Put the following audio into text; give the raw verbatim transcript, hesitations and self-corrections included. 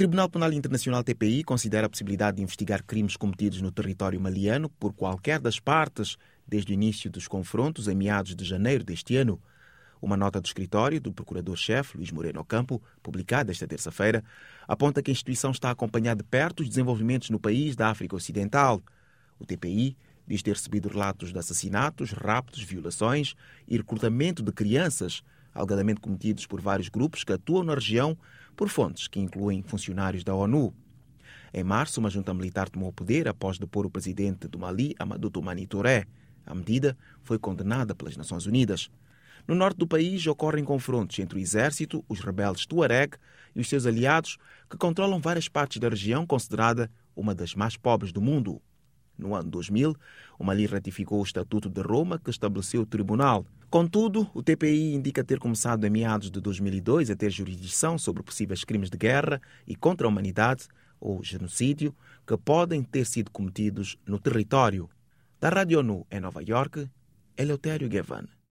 Tribunal Penal Internacional T P I considera a possibilidade de investigar crimes cometidos no território maliano por qualquer das partes desde o início dos confrontos em meados de janeiro deste ano. Uma nota do escritório do procurador-chefe Luís Moreno Ocampo, publicada esta terça-feira, aponta que a instituição está a acompanhar de perto os desenvolvimentos no país da África Ocidental. O T P I diz ter recebido relatos de assassinatos, raptos, violações e recrutamento de crianças, alegadamente cometidos por vários grupos que atuam na região, por fontes que incluem funcionários da ONU. Em março, uma junta militar tomou o poder após depor o presidente do Mali, Amadou Toumani Touré. A medida foi condenada pelas Nações Unidas. No norte do país ocorrem confrontos entre o exército, os rebeldes Tuareg e os seus aliados, que controlam várias partes da região considerada uma das mais pobres do mundo. No ano dois mil, o Mali ratificou o Estatuto de Roma, que estabeleceu o tribunal. Contudo, o T P I indica ter começado em meados de dois mil e dois a ter jurisdição sobre possíveis crimes de guerra e contra a humanidade, ou genocídio, que podem ter sido cometidos no território. Da Rádio ONU em Nova Iorque, Eleutério Gavan.